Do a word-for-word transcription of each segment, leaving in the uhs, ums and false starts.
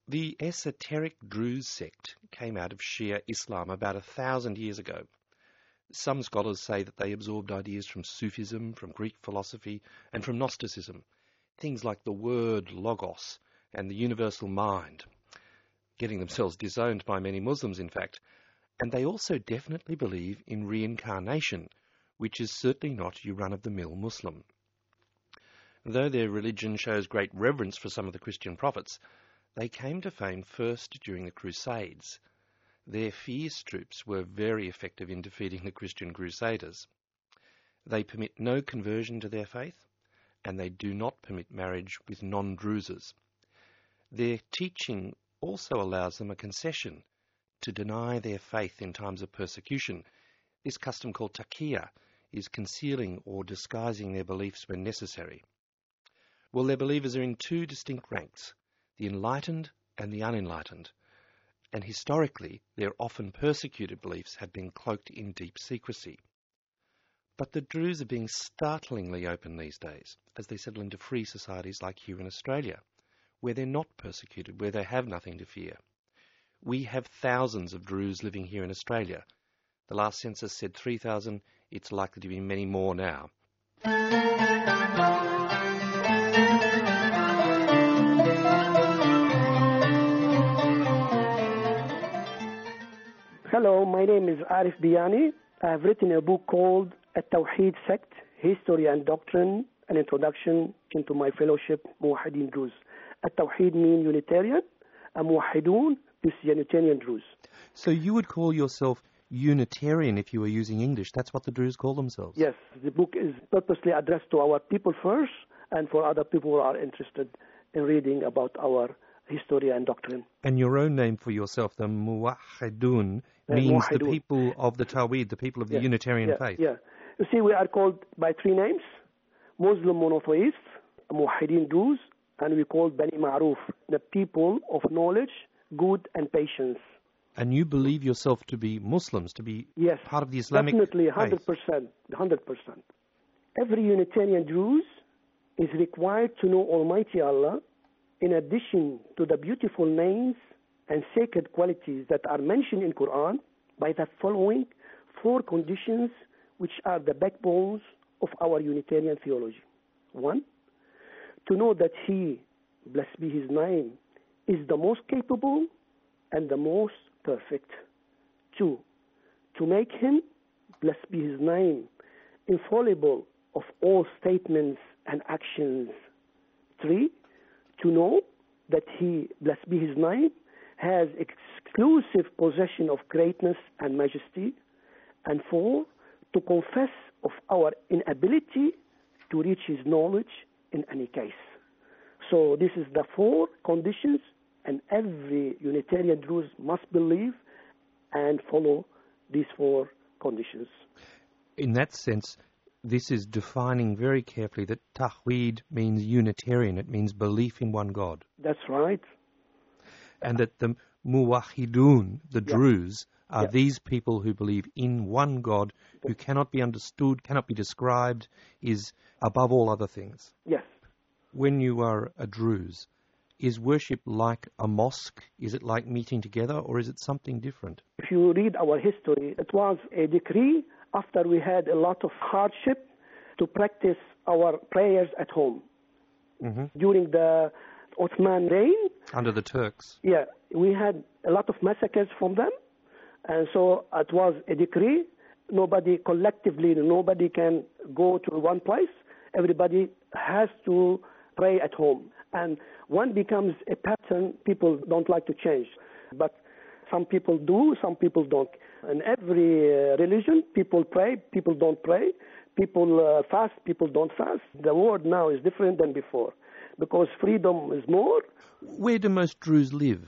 The esoteric Druze sect came out of Shia Islam about a thousand years ago. Some scholars say that they absorbed ideas from Sufism, from Greek philosophy, and from Gnosticism, things like the word logos and the universal mind, getting themselves disowned by many Muslims, in fact. And they also definitely believe in reincarnation, which is certainly not your run-of-the-mill Muslim. Though their religion shows great reverence for some of the Christian prophets, they came to fame first during the Crusades. Their fierce troops were very effective in defeating the Christian crusaders. They permit no conversion to their faith, and they do not permit marriage with non-Druzes. Their teaching also allows them a concession to deny their faith in times of persecution. This custom called taqiyya is concealing or disguising their beliefs when necessary. Well, their believers are in two distinct ranks, the enlightened and the unenlightened, and historically their often persecuted beliefs had been cloaked in deep secrecy. But the Druze are being startlingly open these days as they settle into free societies like here in Australia, where they're not persecuted, where they have nothing to fear. We have thousands of Druze living here in Australia. The last census said three thousand. It's likely to be many more now. Hello, my name is Arif Biyani. I have written a book called At-Tawheed Sect, History and Doctrine, an Introduction into my fellowship, Muwahhideen Druze. At-Tawheed means Unitarian, and Muwahhidun is Unitarian Druze. So you would call yourself Unitarian if you were using English. That's what the Druze call themselves. Yes, the book is purposely addressed to our people first, and for other people who are interested in reading about our history and doctrine. And your own name for yourself, the Muwahhidun, means the people of the Tawheed, the people of the yeah. Unitarian yeah. faith. Yeah. You see, we are called by three names: Muslim monotheists, Muwahhideen Druze, and we call Bani Ma'ruf, the people of knowledge, good, and patience. And you believe yourself to be Muslims, to be yes, part of the Islamic definitely, one hundred faith? percent, one hundred percent. Every Unitarian Druze is required to know Almighty Allah in addition to the beautiful names and sacred qualities that are mentioned in Quran by the following four conditions which are the backbones of our Unitarian theology. One, to know that He, blessed be His name, is the most capable and the most perfect. Two, to make Him, blessed be His name, infallible of all statements and actions. Three, to know that He, blessed be His name, has exclusive possession of greatness and majesty. And four, to confess of our inability to reach His knowledge in any case. So this is the four conditions, and every Unitarian Druze must believe and follow these four conditions. In that sense, this is defining very carefully that Tawheed means Unitarian. It means belief in one God. That's right. And that the Muwahhidun, the yeah. Druze, are yeah. these people who believe in one God who cannot be understood, cannot be described, is above all other things. Yes. When you are a Druze, is worship like a mosque? Is it like meeting together, or is it something different? If you read our history, it was a decree after we had a lot of hardship to practice our prayers at home. Mm-hmm. During the Ottoman reign, under the Turks, yeah, we had a lot of massacres from them, and so it was a decree. Nobody collectively, nobody can go to one place. Everybody has to pray at home. And one becomes a pattern people don't like to change. But some people do, some people don't. In every uh, religion, people pray, people don't pray. People uh, fast, people don't fast. The world now is different than before because freedom is more. Where do most Druze live?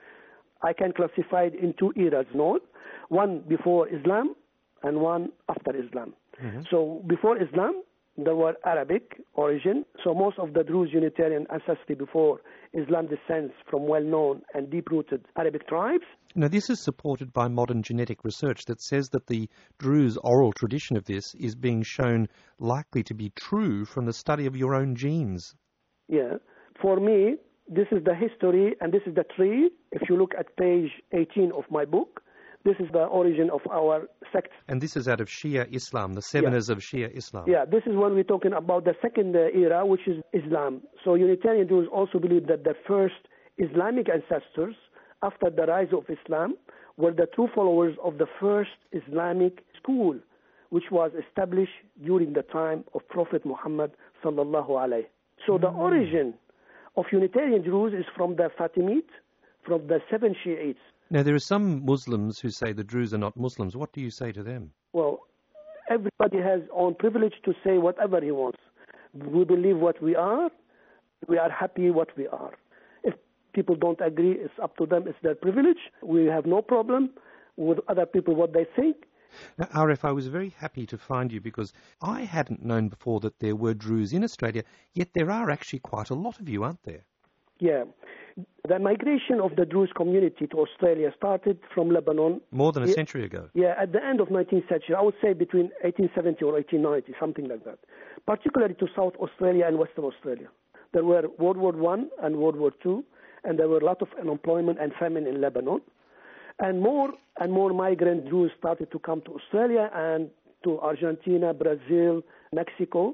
I can classify it in two eras, no? One before Islam and one after Islam. Mm-hmm. So before Islam, there were Arabic origin, so most of the Druze Unitarian ancestry before Islam descends from well-known and deep-rooted Arabic tribes. Now, this is supported by modern genetic research that says that the Druze oral tradition of this is being shown likely to be true from the study of your own genes. Yeah. For me, This is the history, and this is the tree. If you look at page eighteen of my book, this is the origin of our sect. And this is out of Shia Islam, the Seveners yeah. of Shia Islam. Yeah, this is when we're talking about the second uh, era, which is Islam. So Unitarian Jews also believe that the first Islamic ancestors, after the rise of Islam, were the true followers of the first Islamic school, which was established during the time of Prophet Muhammad sallallahu alaihi. So mm. the origin of Unitarian Jews is from the Fatimid, from the seven Shiites. Now, there are some Muslims who say the Druze are not Muslims. What do you say to them? Well, everybody has own privilege to say whatever he wants. We believe what we are. We are happy what we are. If people don't agree, it's up to them. It's their privilege. We have no problem with other people, what they think. Now, Arif, I was very happy to find you because I hadn't known before that there were Druze in Australia, yet there are actually quite a lot of you, aren't there? Yeah. The migration of the Druze community to Australia started from Lebanon. More than a yeah, century ago. Yeah, at the end of nineteenth century. I would say between eighteen seventy or eighteen ninety, something like that. Particularly to South Australia and Western Australia. There were World War One and World War Two, and there were a lot of unemployment and famine in Lebanon. And more and more migrant Druze started to come to Australia and to Argentina, Brazil, Mexico,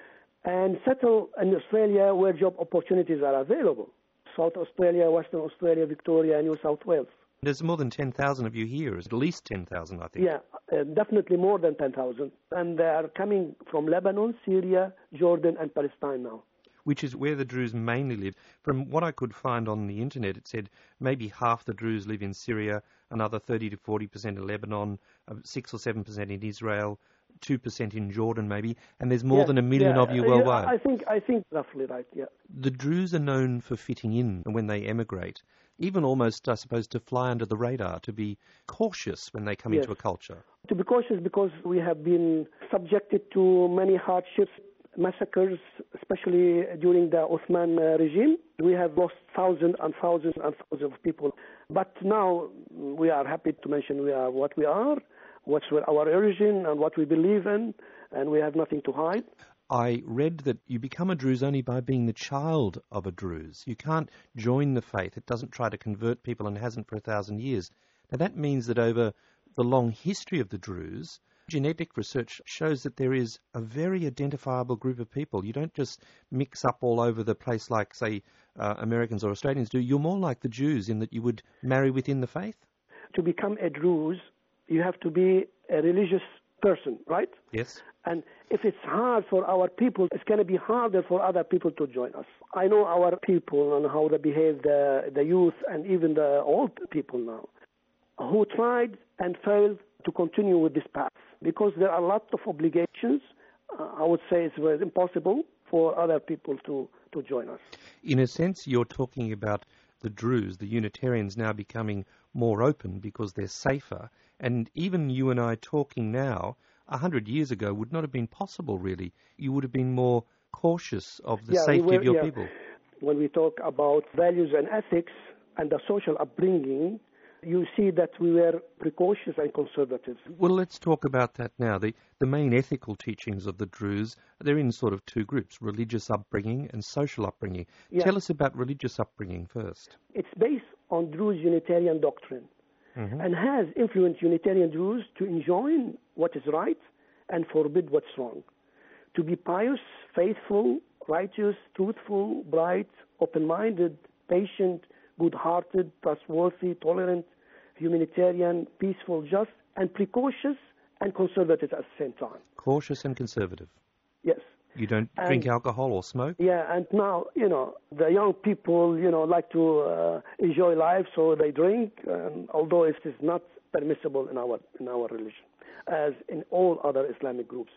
and settle in Australia where job opportunities are available. South Australia, Western Australia, Victoria, New South Wales. There's more than ten thousand of you here, at least ten thousand, I think. Yeah, uh, definitely more than ten thousand. And they are coming from Lebanon, Syria, Jordan, and Palestine now. Which is where the Druze mainly live. From what I could find on the internet, it said maybe half the Druze live in Syria, another thirty to forty percent in Lebanon, six or seven percent in Israel, two percent in Jordan maybe, and there's more yeah, than a million yeah, of you worldwide. I think, I think roughly right, yeah. The Druze are known for fitting in when they emigrate, even almost, I suppose, to fly under the radar, to be cautious when they come yes. into a culture. To be cautious because we have been subjected to many hardships, massacres, especially during the Ottoman uh, regime. We have lost thousands and thousands and thousands of people. But now we are happy to mention we are what we are, what's our origin and what we believe in, and we have nothing to hide. I read that you become a Druze only by being the child of a Druze. You can't join the faith. It doesn't try to convert people and hasn't for a thousand years. Now that means that over the long history of the Druze, genetic research shows that there is a very identifiable group of people. You don't just mix up all over the place like, say, uh, Americans or Australians do. You're more like the Jews in that you would marry within the faith. To become a Druze, you have to be a religious person, right? Yes. And if it's hard for our people, it's going to be harder for other people to join us. I know our people and how they behave, the, the youth and even the old people now, who tried and failed to continue with this path because there are a lot of obligations. Uh, I would say it's very impossible for other people to, to join us. In a sense, you're talking about the Druze, the Unitarians now becoming more open because they're safer. And even you and I talking now, a hundred years ago, would not have been possible, really. You would have been more cautious of the yeah, safety we were, of your yeah. people. When we talk about values and ethics and the social upbringing, you see that we were precautious and conservative. Well, let's talk about that now. The, the main ethical teachings of the Druze, they're in sort of two groups, religious upbringing and social upbringing. Yeah. Tell us about religious upbringing first. It's based on Druze Unitarian doctrine mm-hmm. and has influenced Unitarian Druze to enjoin what is right and forbid what's wrong. To be pious, faithful, righteous, truthful, bright, open-minded, patient, good-hearted, trustworthy, tolerant, humanitarian, peaceful, just, and precautious and conservative at the same time. Cautious and conservative. Yes. You don't and, drink alcohol or smoke? Yeah, and now, you know, the young people, you know, like to uh, enjoy life, so they drink, and although it is not permissible in our in our religion, as in all other Islamic groups.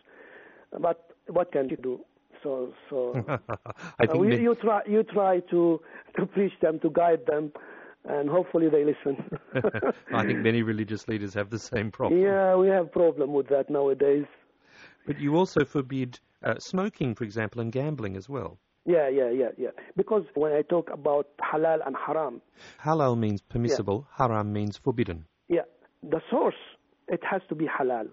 But what can you do? So, so I think uh, we, many... you try you try to to preach them, to guide them, and hopefully they listen. I think many religious leaders have the same problem. Yeah, we have problem with that nowadays. But you also forbid uh, smoking, for example, and gambling as well. Yeah, yeah, yeah, yeah. Because when I talk about halal and haram, halal means permissible, yeah. Haram means forbidden. Yeah, the source, it has to be halal.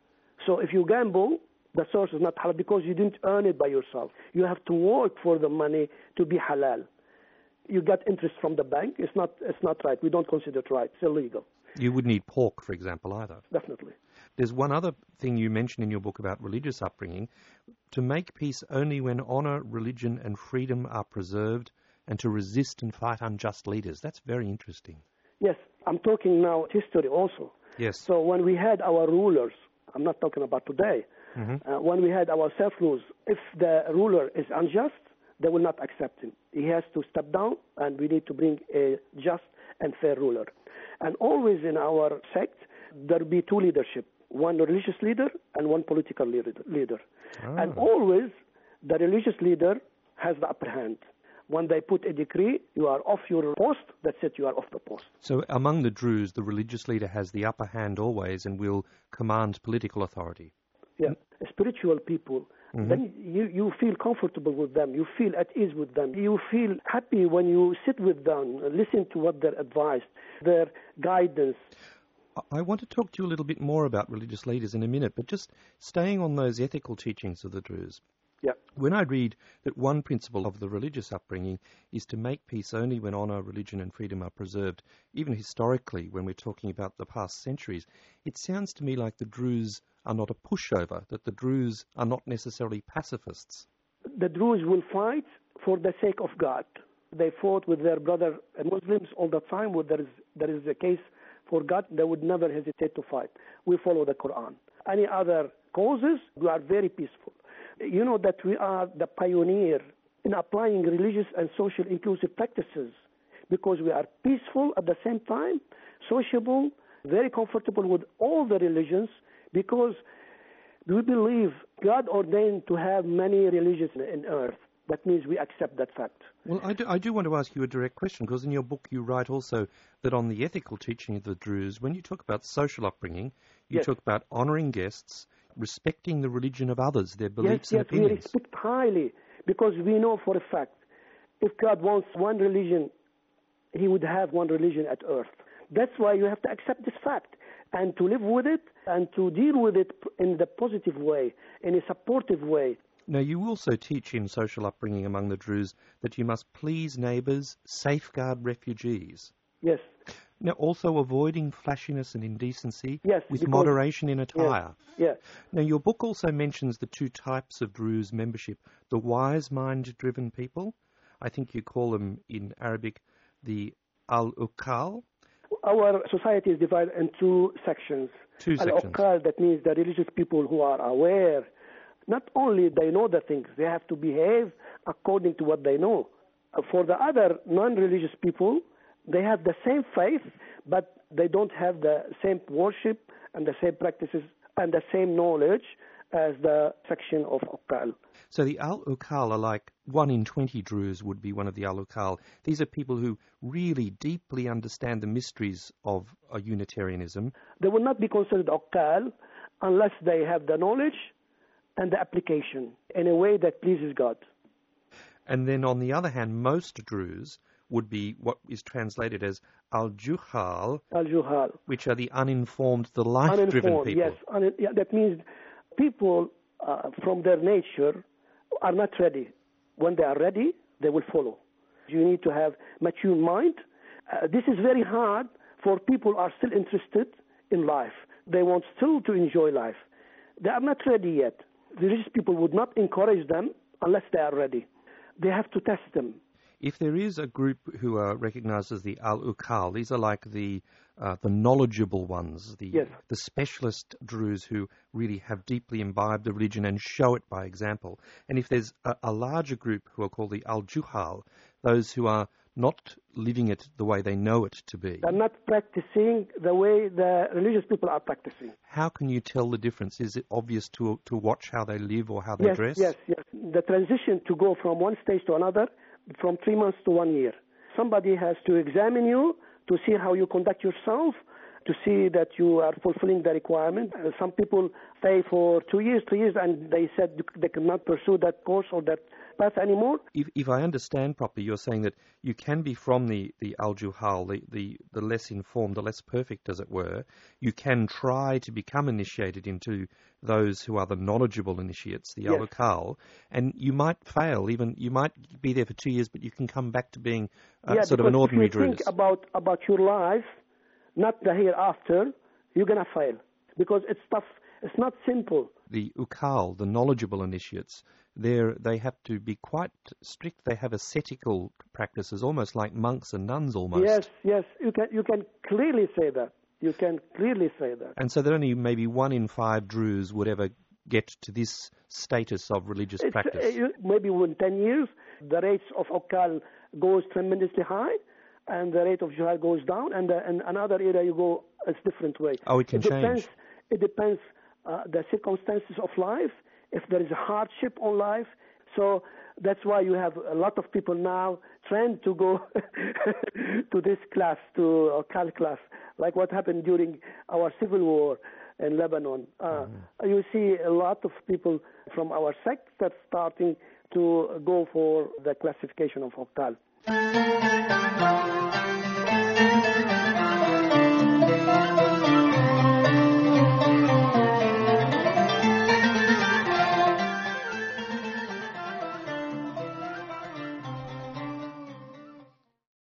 So if you gamble, the source is not halal because you didn't earn it by yourself. You have to work for the money to be halal. you get interest from the bank. It's not, it's not right. We don't consider it right. It's illegal. You would need pork, for example, either. Definitely. There's one other thing you mention in your book about religious upbringing, to make peace only when honor, religion, and freedom are preserved, and to resist and fight unjust leaders. That's very interesting. Yes, I'm talking now history also. Yes. So when we had our rulers, I'm not talking about today, Mm-hmm. uh, when we had our self-rules, if the ruler is unjust, they will not accept him. He has to step down, and we need to bring a just and fair ruler. And always in our sect, there will be two leadership, one religious leader and one political leader. Oh. And always the religious leader has the upper hand. When they put a decree, you are off your post, that's it, you are off the post. So among the Druze, the religious leader has the upper hand always and will command political authority. Yeah, spiritual people, mm-hmm. then you, you feel comfortable with them, you feel at ease with them, you feel happy when you sit with them, listen to what they're advised, their guidance. I want to talk to you a little bit more about religious leaders in a minute, but just staying on those ethical teachings of the Druze. Yeah. When I read that one principle of the religious upbringing is to make peace only when honour, religion and freedom are preserved, even historically when we're talking about the past centuries, it sounds to me like the Druze are not a pushover, that the Druze are not necessarily pacifists. The Druze will fight for the sake of God. They fought with their brother Muslims all the time. When there is, there is a case for God, they would never hesitate to fight. We follow the Quran. Any other causes, we are very peaceful. You know that we are the pioneer in applying religious and social inclusive practices because we are peaceful at the same time, sociable, very comfortable with all the religions because we believe God ordained to have many religions in earth. That means we accept that fact. Well, I do, I do want to ask you a direct question because in your book you write also that on the ethical teaching of the Druze, when you talk about social upbringing, you yes. talk about honouring guests, respecting the religion of others, their beliefs yes, and yes, opinions. We respect highly because we know for a fact if God wants one religion, he would have one religion at earth. That's why you have to accept this fact and to live with it and to deal with it in the positive way, in a supportive way. Now, you also teach in social upbringing among the Druze that you must please neighbours, safeguard refugees. Yes. Now, also avoiding flashiness and indecency yes, with because, moderation in attire. Yes, yes. Now, your book also mentions the two types of Druze membership, the wise mind-driven people. I think you call them in Arabic the al-uqal. Our society is divided into two sections. Two sections. Al-uqal, that means the religious people who are aware. Not only they know the things, they have to behave according to what they know. For the other non-religious people, they have the same faith, but they don't have the same worship and the same practices and the same knowledge as the section of Uqal. So the Al-Uqal are like one in twenty Druze would be one of the Al-Uqal. These are people who really deeply understand the mysteries of uh, Unitarianism. They will not be considered Uqal unless they have the knowledge and the application in a way that pleases God. And then on the other hand, most Druze would be what is translated as al-juhal, al-juhal, which are the uninformed, the life-driven uninformed, people. Yes, Un- yeah, that means people uh, from their nature are not ready. When they are ready, they will follow. You need to have mature mind. Uh, this is very hard for people who are still interested in life. They want still to enjoy life. They are not ready yet. The religious people would not encourage them unless they are ready. They have to test them. If there is a group who are recognized as the Al-Uqal, these are like the uh, the knowledgeable ones, the yes. the specialist Druze who really have deeply imbibed the religion and show it by example. And if there's a, a larger group who are called the Al-Juhal, those who are not living it the way they know it to be. They're not practicing the way the religious people are practicing. How can you tell the difference? Is it obvious to to watch how they live or how they yes, dress? Yes, yes. The transition to go from one stage to another, from three months to one year. Somebody has to examine you to see how you conduct yourself, to see that you are fulfilling the requirement. Uh, some people stay for two years, three years, and they said they cannot pursue that course or that path anymore. If, if I understand properly, you're saying that you can be from the, the Al-Juhal, the, the, the less informed, the less perfect, as it were. You can try to become initiated into those who are the knowledgeable initiates, the Yes. Al-Ukal, and you might fail. Even you might be there for two years, but you can come back to being uh, yeah, sort of an because ordinary if you Druze. think about, about your life, not the hereafter, you're going to fail because it's tough. It's not simple. The Ukal, the knowledgeable initiates, they're, they have to be quite strict. They have ascetical practices, almost like monks and nuns almost. Yes, yes, you can, you can clearly say that. You can clearly say that. And so that only maybe one in five Druze would ever get to this status of religious It's, practice. uh, maybe within ten years, the rates of Ukal goes tremendously high, and the rate of Juhal goes down, and uh, in another area you go a different way. Oh, it can it depends, change. It depends uh, the circumstances of life, if there is a hardship on life. So that's why you have a lot of people now trying to go to this class, to Ukal class, like what happened during our civil war in Lebanon. Uh, mm-hmm. You see a lot of people from our sect that's starting to go for the classification of Ukal.